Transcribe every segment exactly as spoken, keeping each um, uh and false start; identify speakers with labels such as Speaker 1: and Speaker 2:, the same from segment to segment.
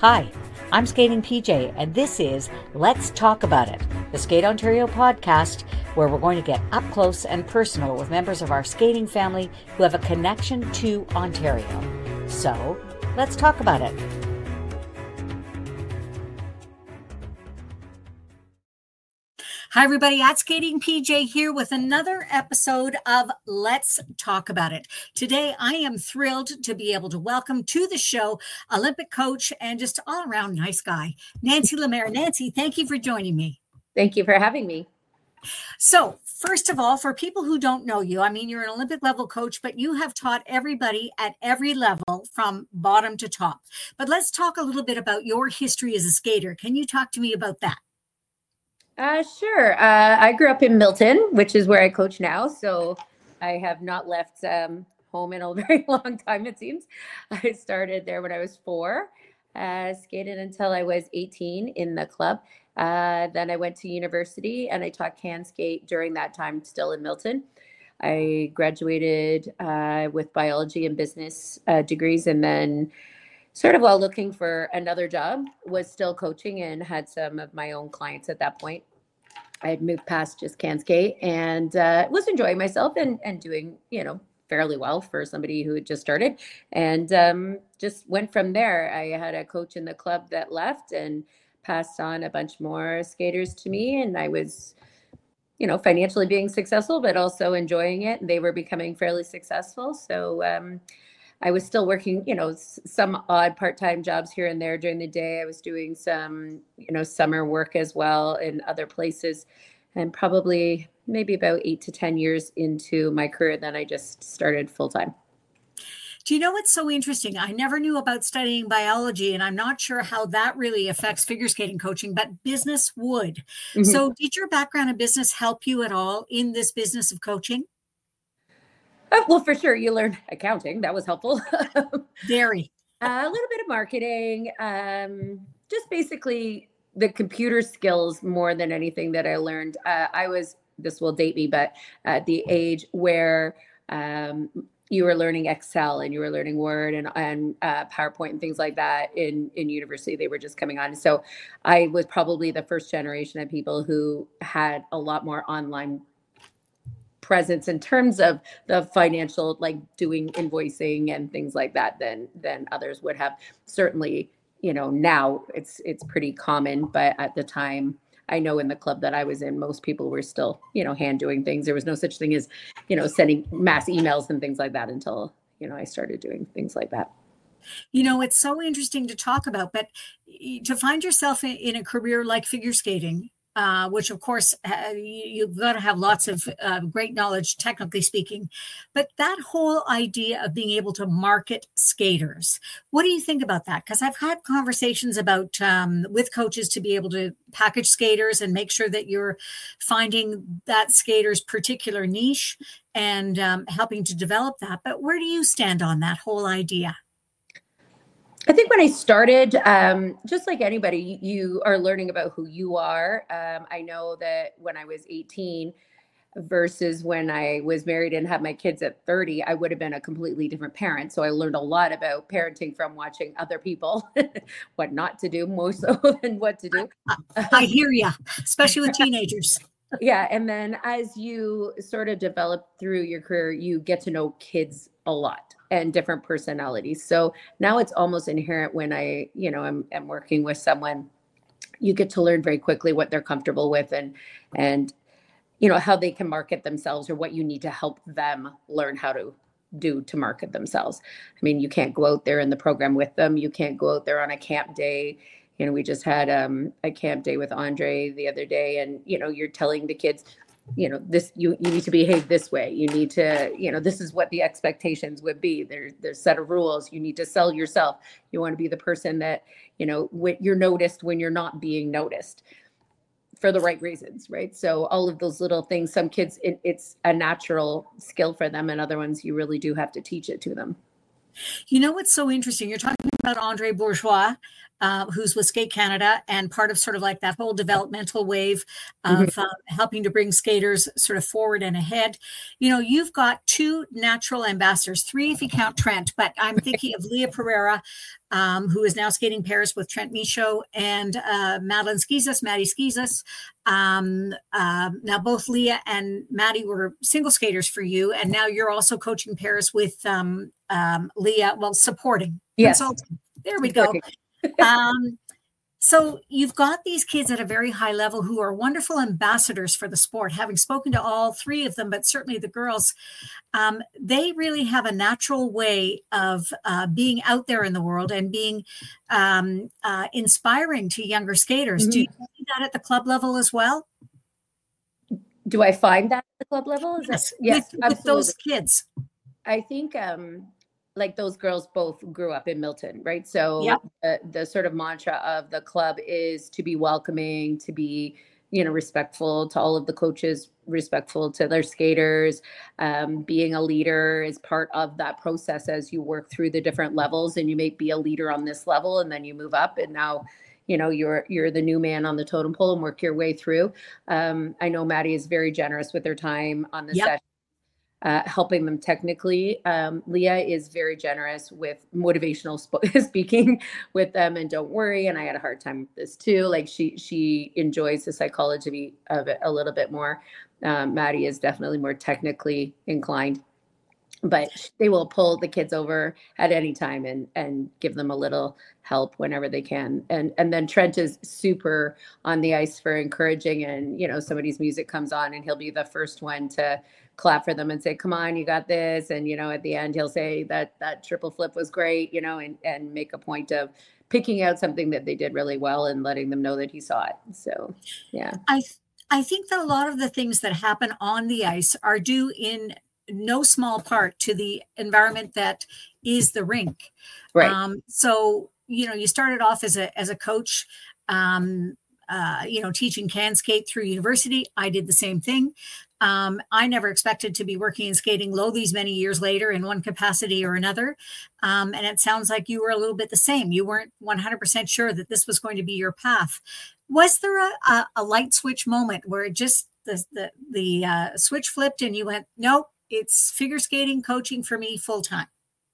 Speaker 1: Hi, I'm Skating P J, and this is Let's Talk About It, the Skate Ontario podcast, where we're going to get up close and personal with members of our skating family who have a connection to Ontario. So, let's talk about it. Hi, everybody. At Skating P J here with another episode of Let's Talk About It. Today, I am thrilled to be able to welcome to the show Olympic coach and just all around nice guy, Nancy Lemaire. Nancy, thank you for joining me.
Speaker 2: Thank you for having me.
Speaker 1: So, first of all, for people who don't know you, I mean, you're an Olympic level coach, but you have taught everybody at every level from bottom to top. But let's talk a little bit about your history as a skater. Can you talk to me about that?
Speaker 2: Uh, sure. Uh, I grew up in Milton, which is where I coach now. So I have not left um, home in a very long time, it seems. I started there when I was four, uh, skated until I was eighteen in the club. Uh, then I went to university and I taught can skate during that time, still in Milton. I graduated uh, with biology and business uh, degrees, and then sort of while looking for another job, was still coaching and had some of my own clients at that point. I had moved past just can skate and uh, was enjoying myself and, and doing, you know, fairly well for somebody who had just started, and um, just went from there. I had a coach in the club that left and passed on a bunch more skaters to me, and I was, you know, financially being successful, but also enjoying it. And they were becoming fairly successful. So, um, I was still working, you know, some odd part-time jobs here and there during the day. I was doing some, you know, summer work as well in other places, and probably maybe about eight to ten years into my career, then I just started full-time.
Speaker 1: Do you know what's so interesting? I never knew about studying biology, and I'm not sure how that really affects figure skating coaching, but business would. Mm-hmm. So did your background in business help you at all in this business of coaching?
Speaker 2: Oh, well, for sure. You learned accounting. That was helpful.
Speaker 1: Very.
Speaker 2: Uh, a little bit of marketing, um, just basically the computer skills more than anything that I learned. Uh, I was, this will date me, but at the age where um, you were learning Excel and you were learning Word and, and uh, PowerPoint and things like that in, in university, they were just coming on. So I was probably the first generation of people who had a lot more online presence in terms of the financial, like doing invoicing and things like that, than than others would have. Certainly, you know, now it's it's pretty common, but at the time, I know in the club that I was in, most people were still, you know, hand doing things. There was no such thing as, you know, sending mass emails and things like that until, you know, I started doing things like that.
Speaker 1: You know, it's so interesting to talk about, but to find yourself in, in a career like figure skating, Uh, which, of course, uh, you, you've got to have lots of uh, great knowledge, technically speaking. But that whole idea of being able to market skaters, what do you think about that? Because I've had conversations about um, with coaches to be able to package skaters and make sure that you're finding that skater's particular niche and um, helping to develop that. But where do you stand on that whole idea?
Speaker 2: I think when I started, um, just like anybody, you are learning about who you are. Um, I know that when I was eighteen versus when I was married and had my kids at thirty, I would have been a completely different parent. So I learned a lot about parenting from watching other people, what not to do more so than what to do.
Speaker 1: I hear you, especially with teenagers.
Speaker 2: Yeah. And then as you sort of develop through your career, you get to know kids a lot and different personalities. So now it's almost inherent when I, you know, I'm, I'm working with someone, you get to learn very quickly what they're comfortable with and, and, you know, how they can market themselves or what you need to help them learn how to do to market themselves. I mean, you can't go out there in the program with them. You can't go out there on a camp day. You know, we just had um, a camp day with Andre the other day, and, you know, you're telling the kids, you know, this, you, you need to behave this way. You need to, you know, this is what the expectations would be. There, there's a set of rules. You need to sell yourself. You want to be the person that, you know, when you're noticed when you're not being noticed for the right reasons. Right. So all of those little things, some kids, it, it's a natural skill for them, and other ones you really do have to teach it to them.
Speaker 1: You know what's so interesting? You're talking about Andre Bourgeois, uh, who's with Skate Canada and part of sort of like that whole developmental wave of mm-hmm. uh, helping to bring skaters sort of forward and ahead. You know, you've got two natural ambassadors, three if you count Trent, but I'm thinking of Leah Pereira, um, who is now skating Paris with Trent Michaud, and uh, Madeline Skizas, Maddie Skizas. Um, uh, now, both Leah and Maddie were single skaters for you, and now you're also coaching Paris with um, um, Leah, well, supporting,
Speaker 2: yes.
Speaker 1: consulting. There we go. um, So you've got these kids at a very high level who are wonderful ambassadors for the sport. Having spoken to all three of them, but certainly the girls, um, they really have a natural way of uh, being out there in the world and being um, uh, inspiring to younger skaters. Mm-hmm. Do you see that at the club level as well?
Speaker 2: Do I find that at the club level? Is
Speaker 1: yes,
Speaker 2: that, yes,
Speaker 1: with, with those kids.
Speaker 2: I think um, like those girls both grew up in Milton, right? So
Speaker 1: yep.
Speaker 2: the, the sort of mantra of the club is to be welcoming, to be, you know, respectful to all of the coaches, respectful to their skaters. Um, being a leader is part of that process as you work through the different levels, and you may be a leader on this level and then you move up and now, you know, you're, you're the new man on the totem pole and work your way through. Um, I know Maddie is very generous with her time on the
Speaker 1: yep.
Speaker 2: session. Uh, helping them technically. Um, Leah is very generous with motivational sp- speaking with them, and don't worry. And I had a hard time with this too. Like she, she enjoys the psychology of it a little bit more. Um, Maddie is definitely more technically inclined, but they will pull the kids over at any time and, and give them a little help whenever they can. And, and then Trent is super on the ice for encouraging, and, you know, somebody's music comes on and he'll be the first one to clap for them and say, come on, you got this. And, you know, at the end, he'll say that that triple flip was great, you know, and, and make a point of picking out something that they did really well and letting them know that he saw it. So, yeah.
Speaker 1: I, th- I think that a lot of the things that happen on the ice are due in no small part to the environment that is the rink.
Speaker 2: Right.
Speaker 1: Um, so, you know, you started off as a, as a coach, um, uh, you know, teaching can skate through university. I did the same thing. Um, I never expected to be working in skating low these many years later in one capacity or another. Um, and it sounds like you were a little bit the same. You weren't one hundred percent sure that this was going to be your path. Was there a, a, a light switch moment where it just, the, the, the uh, switch flipped and you went, nope, it's figure skating coaching for me full time?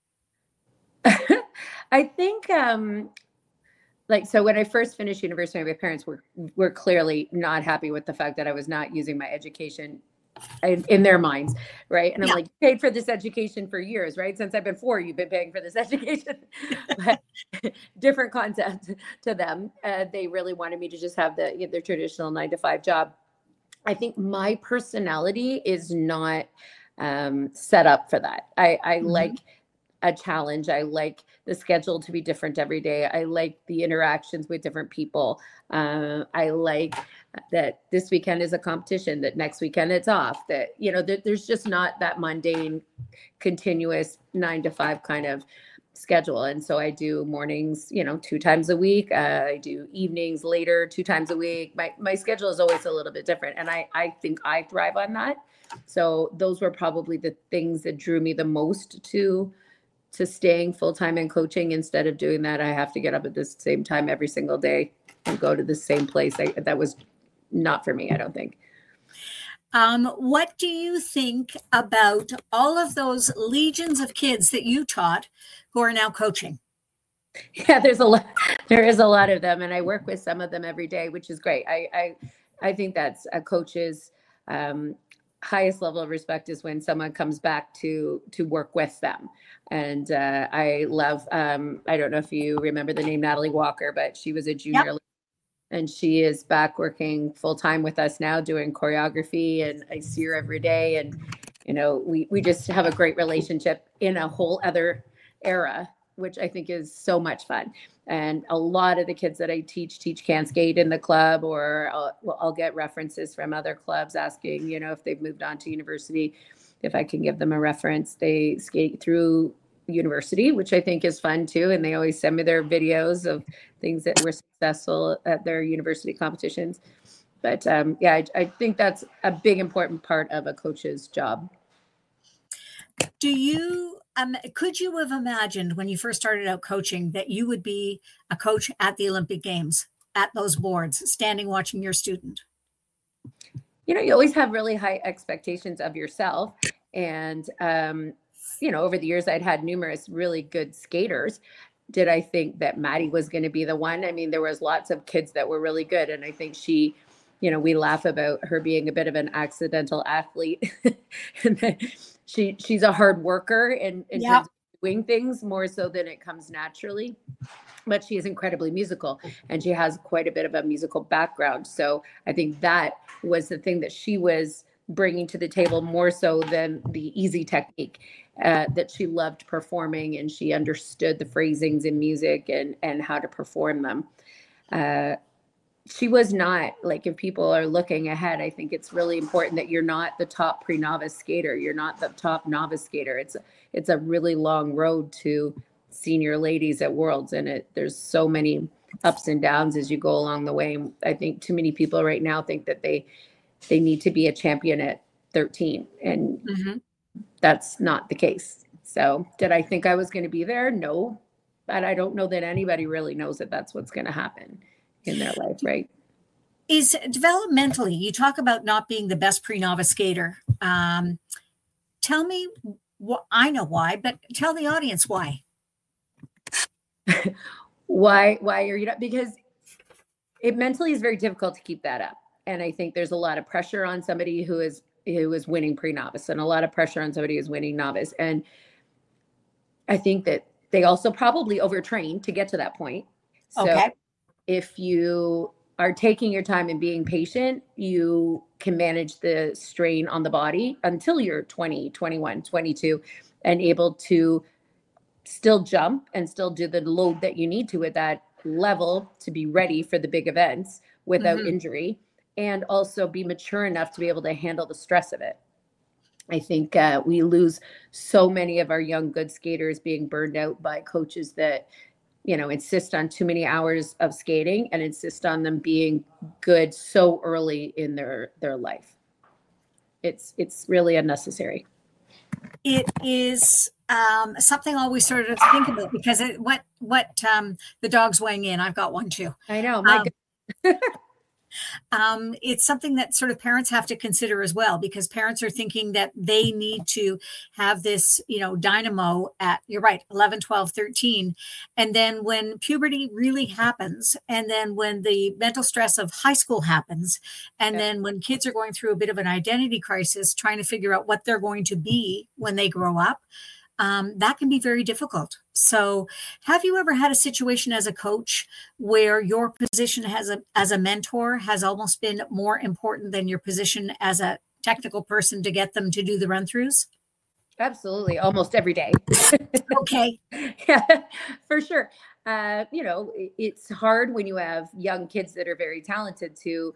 Speaker 2: I think, um, like, so when I first finished university, my parents were, were clearly not happy with the fact that I was not using my education in, in their minds. Right. And I'm yeah. like, paid for this education for years, right? Since I've been four, you've been paying for this education, but different concept to them. Uh, they really wanted me to just have the, you know, their traditional nine to five job. I think my personality is not um, set up for that. I, I mm-hmm. like a challenge. I like the schedule to be different every day. I like the interactions with different people. Uh, I like that this weekend is a competition, that next weekend it's off, that, you know, that there's just not that mundane, continuous nine to five kind of schedule. And so I do mornings, you know, two times a week. Uh, I do evenings later, two times a week. My, my schedule is always a little bit different. And I, I think I thrive on that. So those were probably the things that drew me the most to to staying full-time in coaching. Instead of doing that, I have to get up at the same time every single day and go to the same place. I, that was not for me, I don't think.
Speaker 1: Um, what do you think about all of those legions of kids that you taught who are now coaching?
Speaker 2: Yeah, there's a lot, there is a lot of them. And I work with some of them every day, which is great. I, I, I think that's a coach's um, highest level of respect is when someone comes back to, to work with them. And uh, I love, um, I don't know if you remember the name Natalie Walker, but she was a junior
Speaker 1: yep.
Speaker 2: and she is back working full time with us now doing choreography, and I see her every day. And, you know, we, we just have a great relationship in a whole other era, which I think is so much fun. And a lot of the kids that I teach, teach can skate in the club, or I'll, well, I'll get references from other clubs asking, you know, if they've moved on to university, if I can give them a reference. They skate through university, which I think is fun too. And they always send me their videos of things that were successful at their university competitions. But um, yeah, I, I think that's a big, important part of a coach's job.
Speaker 1: Do you, um, could you have imagined when you first started out coaching that you would be a coach at the Olympic Games, at those boards, standing watching your student?
Speaker 2: You know, you always have really high expectations of yourself. And, um, you know, over the years, I'd had numerous really good skaters did I think that Maddie was going to be the one? I mean, there was lots of kids that were really good. And I think she, you know, we laugh about her being a bit of an accidental athlete. And then she she's a hard worker in, in
Speaker 1: Yeah.
Speaker 2: terms of doing things more so than it comes naturally. But she is incredibly musical, and she has quite a bit of a musical background. So I think that was the thing that she was bringing to the table more so than the easy technique, uh, that she loved performing, and she understood the phrasings in music and, and how to perform them. Uh, she was not, like, if people are looking ahead, I think it's really important that you're not the top pre-novice skater. You're not the top novice skater. It's, it's a really long road to senior ladies at Worlds, and it there's so many ups and downs as you go along the way. I think too many people right now think that they they need to be a champion at thirteen, and mm-hmm. that's not the case. So did I think I was going to be there? No, but I don't know that anybody really knows that that's what's going to happen in their life, right?
Speaker 1: Is developmentally, you talk about not being the best pre-novice skater. Um, tell me what, I know why, but tell the audience why.
Speaker 2: why why are you not? Because it mentally is very difficult to keep that up, and I think there's a lot of pressure on somebody who is who is winning pre-novice, and a lot of pressure on somebody who's winning novice. And I think that they also probably overtrain to get to that point. So okay. If you are taking your time and being patient, you can manage the strain on the body until you're twenty, twenty-one, twenty-two, and able to still jump and still do the load that you need to at that level to be ready for the big events without mm-hmm. injury, and also be mature enough to be able to handle the stress of it. I think uh, we lose so many of our young, good skaters being burned out by coaches that, you know, insist on too many hours of skating and insist on them being good so early in their, their life. It's, it's really unnecessary.
Speaker 1: It is um, something I always sort of think about, because it, what what um, the dog's weighing in. I've got one too.
Speaker 2: I know. My
Speaker 1: um, um, it's something that sort of parents have to consider as well, because parents are thinking that they need to have this, you know, dynamo at, you're right, eleven, twelve, thirteen. And then when puberty really happens, and then when the mental stress of high school happens, and okay. then when kids are going through a bit of an identity crisis, trying to figure out what they're going to be when they grow up, Um, that can be very difficult. So have you ever had a situation as a coach where your position as a, as a mentor has almost been more important than your position as a technical person to get them to do the run-throughs?
Speaker 2: Absolutely. Almost every day.
Speaker 1: Okay.
Speaker 2: Yeah, for sure. Uh, you know, it's hard when you have young kids that are very talented to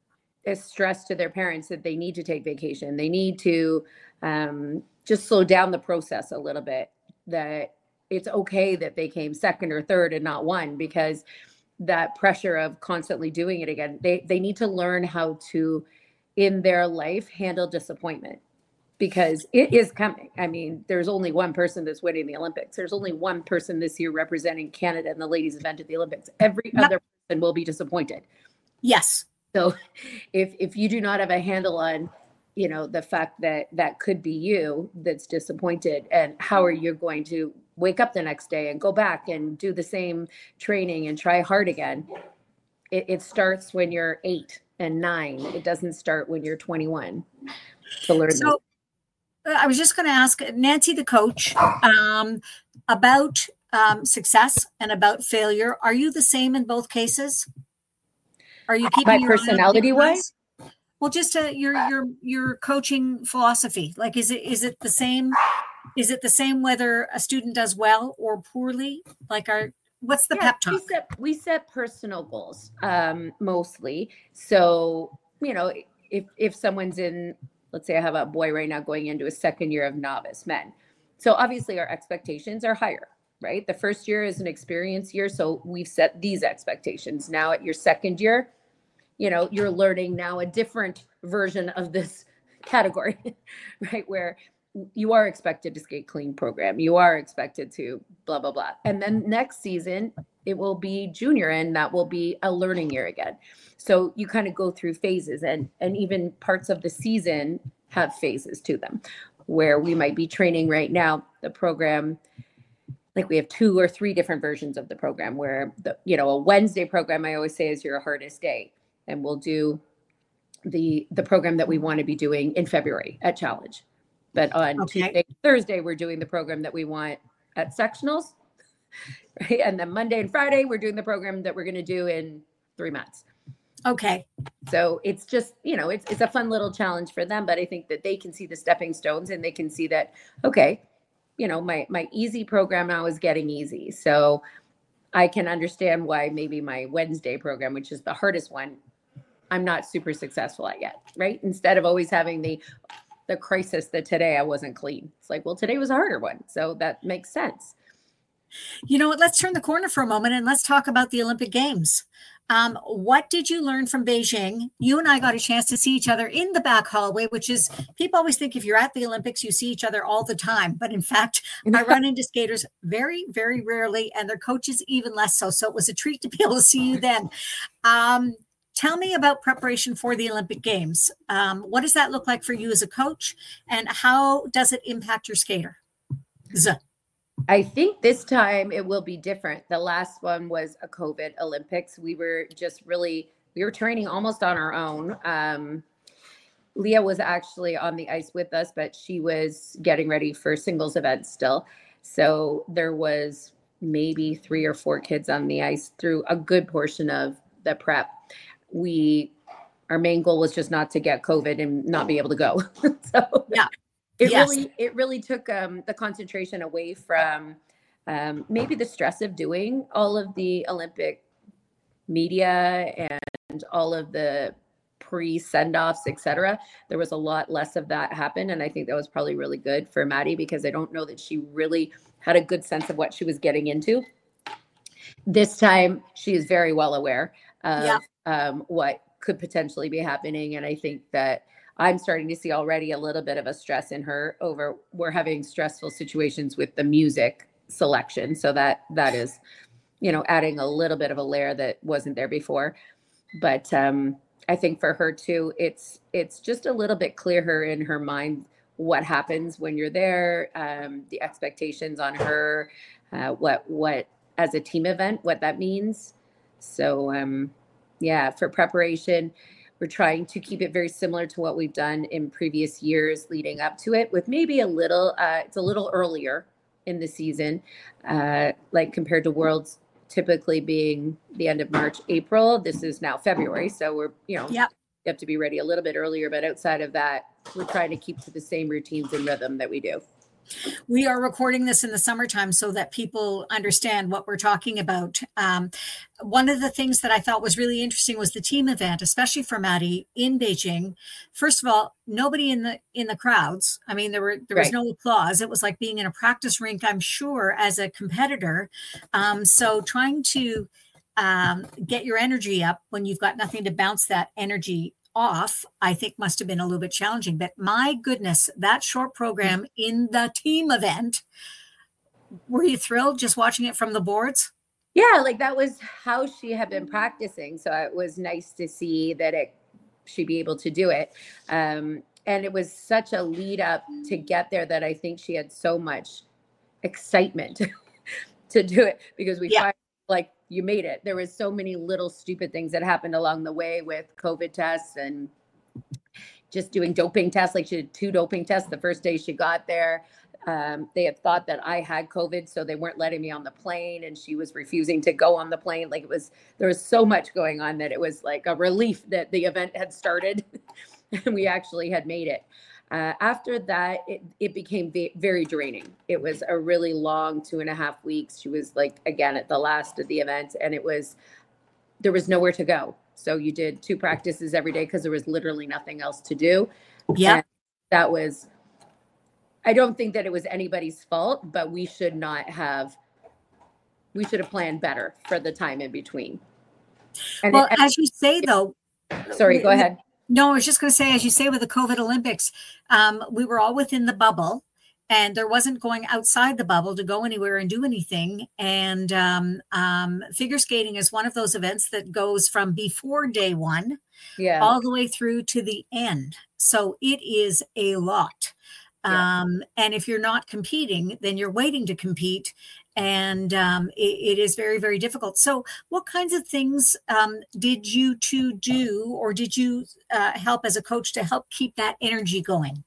Speaker 2: stress to their parents that they need to take vacation. They need to um, just slow down the process a little bit, that it's okay that they came second or third and not one, because that pressure of constantly doing it again, they, they need to learn how to, in their life, handle disappointment, because it is coming. I mean, there's only one person that's winning the Olympics. There's only one person this year representing Canada in the ladies event at the Olympics. Every yep. other person will be disappointed.
Speaker 1: Yes.
Speaker 2: So if, if you do not have a handle on, you know, the fact that that could be you that's disappointed, and how are you going to wake up the next day and go back and do the same training and try hard again? It, it starts when you're eight and nine. It doesn't start when you're twenty-one to learn.
Speaker 1: So that. I was just going to ask Nancy, the coach, um, about um, success and about failure. Are you the same in both cases? Are you keeping
Speaker 2: my personality wise?
Speaker 1: Well, just uh, your your your coaching philosophy. Like, is it is it the same? Is it the same whether a student does well or poorly? Like, our what's the yeah, pep talk?
Speaker 2: We set, we set personal goals um, mostly. So, you know, if if someone's in, let's say I have a boy right now going into a second year of novice men. So obviously our expectations are higher, right? The first year is an experience year. So we've set these expectations. Now at your second year, you know, you're learning now a different version of this category, right? Where you are expected to skate clean program. You are expected to blah, blah, blah. And then next season, it will be junior, and that will be a learning year again. So you kind of go through phases, and, and even parts of the season have phases to them, where we might be training right now. The program, like we have two or three different versions of the program where the, you know, a Wednesday program I always say is your hardest day. And we'll do the the program that we want to be doing in February at Challenge. But on
Speaker 1: Okay.
Speaker 2: Tuesday, Thursday, we're doing the program that we want at sectionals. Right. And then Monday and Friday, we're doing the program that we're going to do in three months.
Speaker 1: Okay.
Speaker 2: So it's just, you know, it's it's a fun little challenge for them. But I think that they can see the stepping stones and they can see that, okay, you know, my my easy program now is getting easy. So I can understand why maybe my Wednesday program, which is the hardest one, I'm not super successful at yet, right? Instead of always having the the crisis that today I wasn't clean. It's like, well, today was a harder one. So that makes sense.
Speaker 1: You know what? Let's turn the corner for a moment and let's talk about the Olympic Games. Um, what did you learn from Beijing? You and I got a chance to see each other in the back hallway, which is, people always think if you're at the Olympics, you see each other all the time. But in fact, I run into skaters very, very rarely, and their coaches even less so. So it was a treat to be able to see you then. Um, tell me about preparation for the Olympic Games. Um, what does that look like for you as a coach, and how does it impact your skater? Z-
Speaker 2: I think this time it will be different. The last one was a COVID Olympics. We were just really, we were training almost on our own. Um, Leah was actually on the ice with us, but she was getting ready for singles events still. So there was maybe three or four kids on the ice through a good portion of the prep. We, our main goal was just not to get COVID and not be able to go. So
Speaker 1: yeah.
Speaker 2: It
Speaker 1: yes.
Speaker 2: really, it really took um, the concentration away from um, maybe the stress of doing all of the Olympic media and all of the pre-send-offs, et cetera. There was a lot less of that happen. And I think that was probably really good for Maddie, because I don't know that she really had a good sense of what she was getting into. This time, she is very well aware of
Speaker 1: yeah.
Speaker 2: um, what could potentially be happening. And I think that I'm starting to see already a little bit of a stress in her over, we're having stressful situations with the music selection. So that, that is, you know, adding a little bit of a layer that wasn't there before. But um, I think for her too, it's, it's just a little bit clearer in her mind what happens when you're there, um, the expectations on her, uh, what, what, as a team event, what that means. So um, yeah, for preparation, we're trying to keep it very similar to what we've done in previous years leading up to it, with maybe a little, uh, it's a little earlier in the season, uh, like compared to Worlds typically being the end of March, April. This is now February. So we're, you know,
Speaker 1: yep.
Speaker 2: you have to be ready a little bit earlier. But outside of that, we're trying to keep to the same routines and rhythm that we do.
Speaker 1: We are recording this in the summertime so that people understand what we're talking about. Um, one of the things that I thought was really interesting was the team event, especially for Maddie in Beijing. First of all, nobody in the in the crowds. I mean, there were there was right. no applause. It was like being in a practice rink, I'm sure, as a competitor. Um, so trying to um, get your energy up when you've got nothing to bounce that energy off, I think must have been a little bit challenging. But my goodness, that short program in the team event, were you thrilled just watching it from the boards?
Speaker 2: Yeah, like that was how she had been practicing. So it was nice to see that it she'd be able to do it. Um, and it was such a lead up to get there that I think she had so much excitement to do it, because we yeah. find like you made it. There was so many little stupid things that happened along the way with COVID tests and just doing doping tests. Like she did two doping tests the first day she got there. Um, they had thought that I had COVID, so they weren't letting me on the plane, and she was refusing to go on the plane. Like it was, there was so much going on that it was like a relief that the event had started and we actually had made it. Uh, after that, it, it became v- very draining. It was a really long two and a half weeks. She was like, again, at the last of the event, and it was, there was nowhere to go. So you did two practices every day because there was literally nothing else to do.
Speaker 1: Yeah.
Speaker 2: That was, I don't think that it was anybody's fault, but we should not have, we should have planned better for the time in between.
Speaker 1: And well, it, as you say, though.
Speaker 2: Sorry, go ahead.
Speaker 1: No, I was just going to say, as you say, with the COVID Olympics, um, we were all within the bubble, and there wasn't going outside the bubble to go anywhere and do anything. And um, um, figure skating is one of those events that goes from before day one
Speaker 2: yeah.
Speaker 1: all the way through to the end. So it is a lot.
Speaker 2: Yeah.
Speaker 1: Um, and if you're not competing, then you're waiting to compete. And um, it, it is very, very difficult. So what kinds of things um, did you two do, or did you uh, help as a coach to help keep that energy going?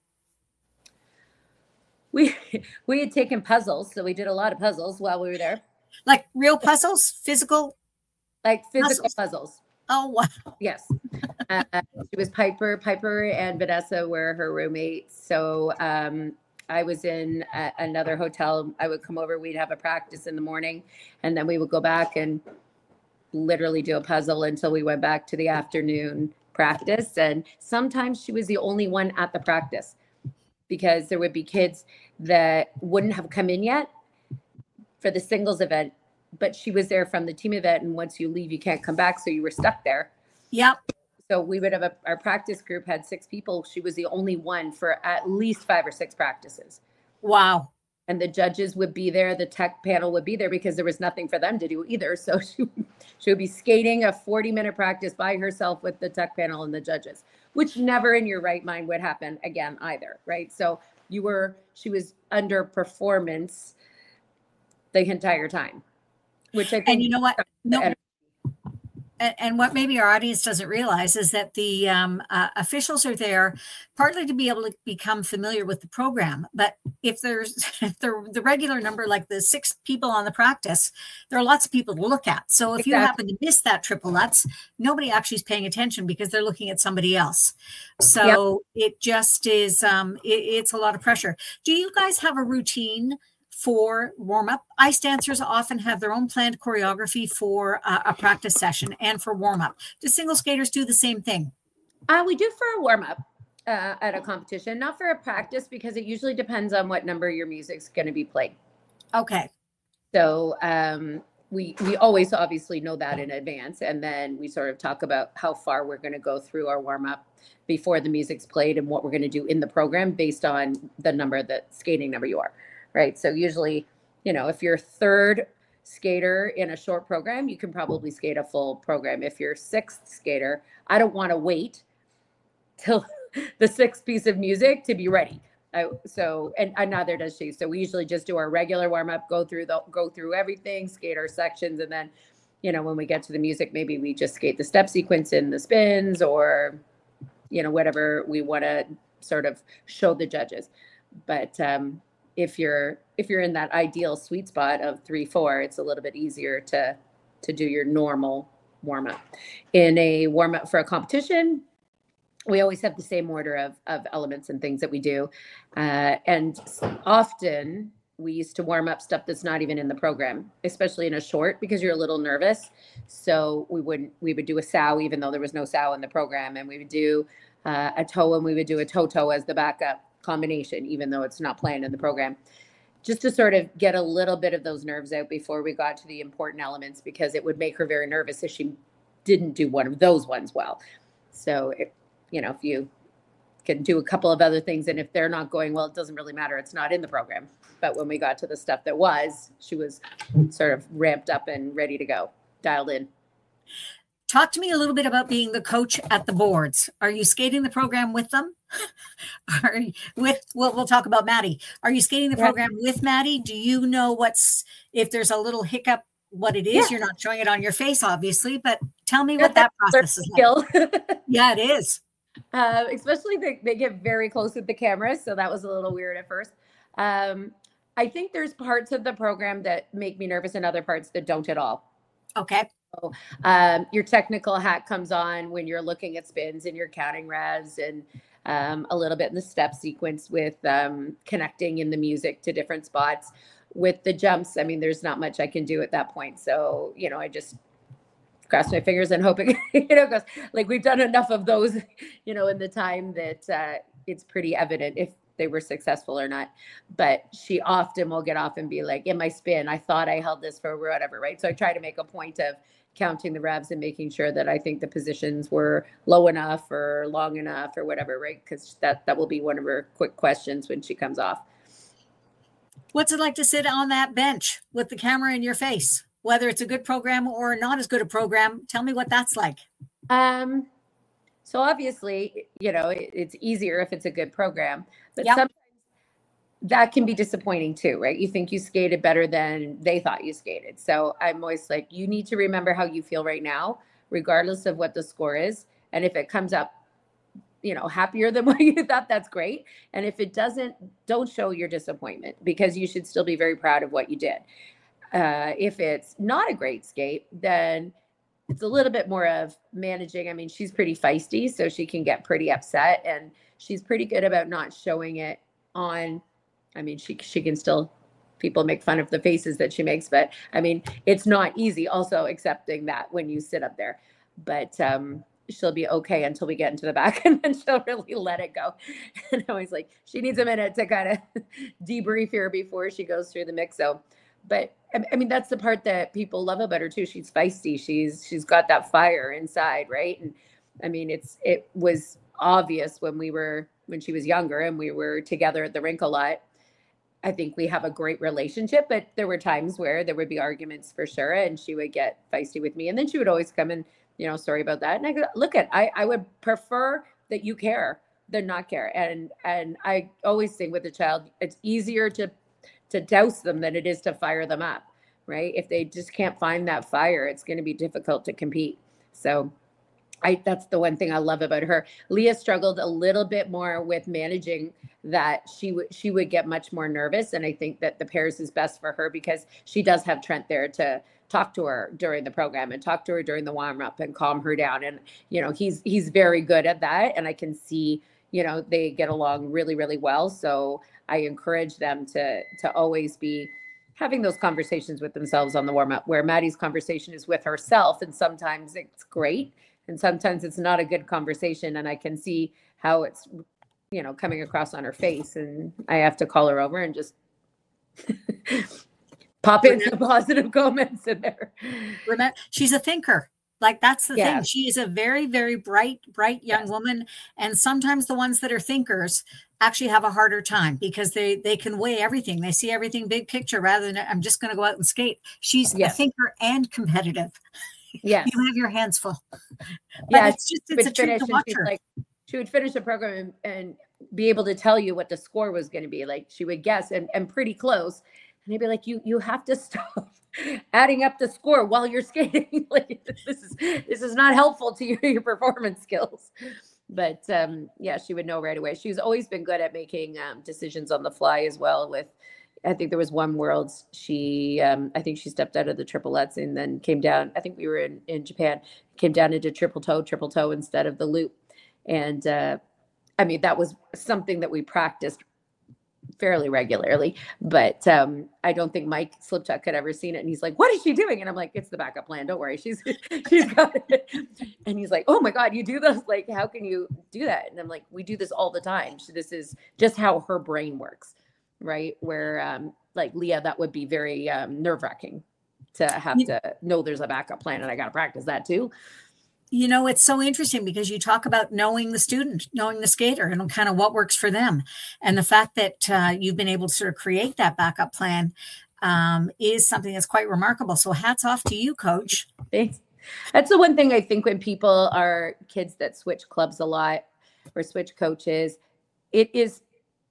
Speaker 2: We we had taken puzzles, so we did a lot of puzzles while we were there.
Speaker 1: Like real puzzles, physical
Speaker 2: Like physical
Speaker 1: puzzles?
Speaker 2: puzzles.
Speaker 1: Oh, wow.
Speaker 2: Yes. Uh, she was Piper. Piper and Vanessa were her roommates. So um, I was in a, another hotel. I would come over. We'd have a practice in the morning, and then we would go back and literally do a puzzle until we went back to the afternoon practice. And sometimes she was the only one at the practice because there would be kids that wouldn't have come in yet for the singles event, but she was there from the team event. And once you leave, you can't come back. So you were stuck there.
Speaker 1: Yep.
Speaker 2: So we would have a, our practice group had six people. She was the only one for at least five or six practices.
Speaker 1: Wow.
Speaker 2: And the judges would be there. The tech panel would be there because there was nothing for them to do either. So she, she would be skating a forty minute practice by herself with the tech panel and the judges, which never in your right mind would happen again either. Right. So you were, she was under performance the entire time, which I think.
Speaker 1: And you know what? No. And what maybe our audience doesn't realize is that the um, uh, officials are there partly to be able to become familiar with the program. But if there's if the, the regular number, like the six people on the practice, there are lots of people to look at. So if exactly. you happen to miss that triple Lutz, nobody actually is paying attention because they're looking at somebody else. So yep. it just is, um, it, it's a lot of pressure. Do you guys have a routine for warm-up? Ice dancers often have their own planned choreography for uh, a practice session and for warm-up. Do single skaters do the same thing?
Speaker 2: Uh, we do for a warm-up uh, at a competition, not for a practice, because it usually depends on what number your music's going to be played.
Speaker 1: Okay.
Speaker 2: So um, we we always obviously know that in advance, and then we sort of talk about how far we're going to go through our warm-up before the music's played and what we're going to do in the program based on the number, the skating number you are. Right. So usually, you know, if you're third skater in a short program, you can probably skate a full program. If you're sixth skater, I don't want to wait till the sixth piece of music to be ready. I, so, and, and neither does she. So we usually just do our regular warm up, go through the, go through everything, skate our sections. And then, you know, when we get to the music, maybe we just skate the step sequence in the spins or, you know, whatever we want to sort of show the judges. But, um, if you're if you're in that ideal sweet spot of three four, it's a little bit easier to to do your normal warm up. In a warm up for a competition, we always have the same order of of elements and things that we do, uh, and often we used to warm up stuff that's not even in the program, especially in a short, because you're a little nervous. So we wouldn't we would do a sow even though there was no sow in the program, and we would do uh, a toe and we would do a toto as the backup combination, even though it's not planned in the program, just to sort of get a little bit of those nerves out before we got to the important elements, because it would make her very nervous if she didn't do one of those ones well. So, if, you know, if you can do a couple of other things and if they're not going well, it doesn't really matter. It's not in the program. But when we got to the stuff that was, she was sort of ramped up and ready to go, dialed in.
Speaker 1: Talk to me a little bit about being the coach at the boards. Are you skating the program with them? Are you with, well, we'll talk about Maddie. Are you skating the program yeah. with Maddie? Do you know what's, if there's a little hiccup, what it is? Yeah. You're not showing it on your face, obviously, but tell me what that process is like. Yeah, it is.
Speaker 2: Uh, especially they, they get very close with the cameras. So that was a little weird at first. Um, I think there's parts of the program that make me nervous and other parts that don't at all.
Speaker 1: Okay.
Speaker 2: So, um, your technical hat comes on when you're looking at spins and you're counting revs and um, a little bit in the step sequence with um, connecting in the music to different spots. With the jumps, I mean, there's not much I can do at that point. So, you know, I just cross my fingers and hope it, you know, goes. Like we've done enough of those, you know, in the time that uh, it's pretty evident if they were successful or not. But she often will get off and be like, in my spin, I thought I held this for whatever, right? So I try to make a point of counting the revs and making sure that I think the positions were low enough or long enough or whatever, right? Because that, that will be one of her quick questions when she comes off.
Speaker 1: What's it like to sit on that bench with the camera in your face, whether it's a good program or not as good a program? Tell me what that's like.
Speaker 2: Um, so obviously, you know, it, it's easier if it's a good program, but
Speaker 1: yep.
Speaker 2: sometimes that can be disappointing too, right? You think you skated better than they thought you skated. So I'm always like, you need to remember how you feel right now, regardless of what the score is. And if it comes up, you know, happier than what you thought, that's great. And if it doesn't, don't show your disappointment, because you should still be very proud of what you did. Uh, if it's not a great skate, then it's a little bit more of managing. I mean, she's pretty feisty, so she can get pretty upset, and she's pretty good about not showing it on. I mean, she she can still, people make fun of the faces that she makes, but I mean, it's not easy also accepting that when you sit up there. But um, she'll be okay until we get into the back, and then she'll really let it go. And I always like, she needs a minute to kind of debrief here before she goes through the mix. So, but I mean, that's the part that people love about her too. She's feisty. She's, she's got that fire inside. Right. And I mean, it's, it was obvious when we were, when she was younger and we were together at the rink a lot. I think we have a great relationship, but there were times where there would be arguments for sure. And she would get feisty with me, and then she would always come and, you know, sorry about that. And I go, look at, I, I would prefer that you care than not care. And, and I always think with a child, it's easier to, to douse them than it is to fire them up, right? If they just can't find that fire, it's going to be difficult to compete. So I, that's the one thing I love about her. Leah struggled a little bit more with managing that. She would, she would get much more nervous. And I think that the pairs is best for her because she does have Trent there to talk to her during the program and talk to her during the warm up and calm her down. And, you know, he's, he's very good at that. And I can see, you know, they get along really, really well. So I encourage them to, to always be having those conversations with themselves on the warm up, where Maddie's conversation is with herself. And sometimes it's great, and sometimes it's not a good conversation. And I can see how it's, you know, coming across on her face, and I have to call her over and just pop in some positive comments in there.
Speaker 1: Remember, she's a thinker. Like, that's the
Speaker 2: Yeah.
Speaker 1: thing. She is a very, very bright, bright young
Speaker 2: Yes.
Speaker 1: woman. And sometimes the ones that are thinkers actually have a harder time because they, they can weigh everything. They see everything big picture rather than I'm just going to go out and skate. She's
Speaker 2: Yes.
Speaker 1: a thinker and competitive.
Speaker 2: Yes.
Speaker 1: You have your hands full. But
Speaker 2: Yeah.
Speaker 1: it's just, it's a treat to watch her.
Speaker 2: Like, she would finish the program and, and be able to tell you what the score was going to be. Like, she would guess and, and pretty close. And they'd be like, you, you have to stop adding up the score while you're skating. Like, this is, this is not helpful to your, your performance skills. But um, yeah, she would know right away. She's always been good at making um, decisions on the fly as well. With, I think there was one Worlds, she, um, I think she stepped out of the triplets and then came down. I think we were in, in Japan, came down into triple toe, triple toe instead of the loop. And uh, I mean, that was something that we practiced fairly regularly, but um, I don't think Mike Slipchuk had ever seen it. And he's like, what is she doing? And I'm like, it's the backup plan. Don't worry. She's, she's got it. And he's like, oh my God, you do those? Like, how can you do that? And I'm like, we do this all the time. So this is just how her brain works, right? Where um, like Leah, that would be very um, nerve wracking to have to know there's a backup plan. And I got to practice that too.
Speaker 1: You know, it's so interesting because you talk about knowing the student, knowing the skater, and kind of what works for them. And the fact that uh, you've been able to sort of create that backup plan um, is something that's quite remarkable. So hats off to you, Coach.
Speaker 2: Thanks. That's the one thing I think when people are kids that switch clubs a lot or switch coaches, it is,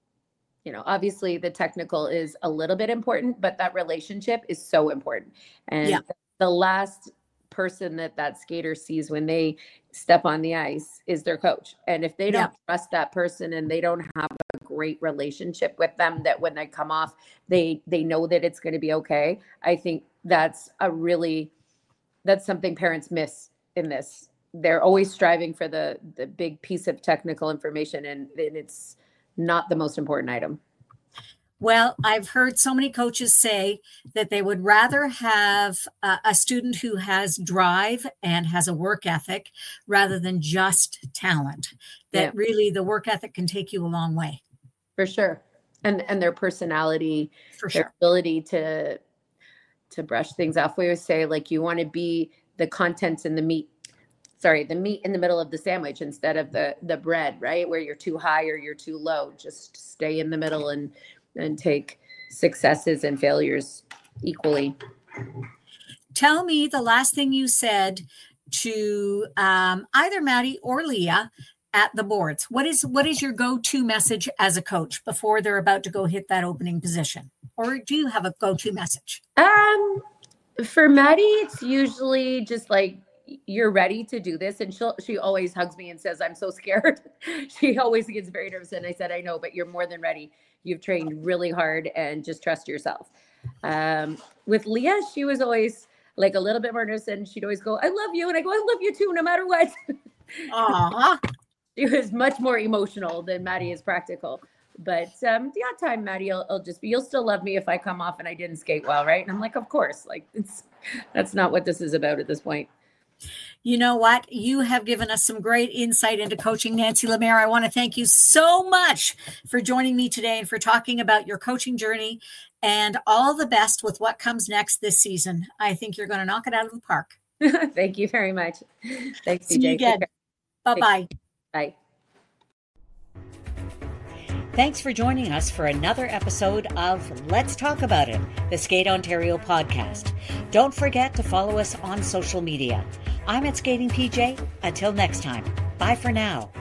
Speaker 2: you know, obviously the technical is a little bit important, but that relationship is so important. And yeah. the last person that that skater sees when they step on the ice is their coach. And if they don't yeah. trust that person and they don't have a great relationship with them, that when they come off, they, they know that it's going to be okay. I think that's a really, that's something parents miss in this. They're always striving for the, the big piece of technical information, and, and it's not the most important item.
Speaker 1: Well, I've heard so many coaches say that they would rather have a, a student who has drive and has a work ethic rather than just talent. That yeah. really the work ethic can take you a long way.
Speaker 2: For sure. And and their personality,
Speaker 1: For
Speaker 2: their
Speaker 1: sure.
Speaker 2: ability to to brush things off. We always say, like, you want to be the contents in the meat. Sorry, the meat in the middle of the sandwich instead of the the bread, right? Where you're too high or you're too low. Just stay in the middle and and take successes and failures equally.
Speaker 1: Tell me the last thing you said to um, either Maddie or Leah at the boards? What is what is your go-to message as a coach before they're about to go hit that opening position? Or do you have a go-to message?
Speaker 2: Um, for Maddie, it's usually just like, you're ready to do this. And she'll, she always hugs me and says, I'm so scared. She always gets very nervous. And I said, I know, but you're more than ready. You've trained really hard and just trust yourself. Um, with Leah, she was always like a little bit more nervous, and she'd always go, I love you. And I go, I love you too, no matter what.
Speaker 1: Aww.
Speaker 2: She was much more emotional than Maddie is practical. But um, the odd time, Maddie, will will just be, you'll still love me if I come off and I didn't skate well, right? And I'm like, of course. Like, it's that's not what this is about at this point.
Speaker 1: You know what? You have given us some great insight into coaching, Nancy Lemaire. I want to thank you so much for joining me today and for talking about your coaching journey, and all the best with what comes next this season. I think you're going to knock it out of the park.
Speaker 2: Thank you very much. Thanks,
Speaker 1: See you again. Bye-bye.
Speaker 2: Bye.
Speaker 3: Thanks for joining us for another episode of Let's Talk About It, the Skate Ontario podcast. Don't forget to follow us on social media. I'm at Skating P J. Until next time, bye for now.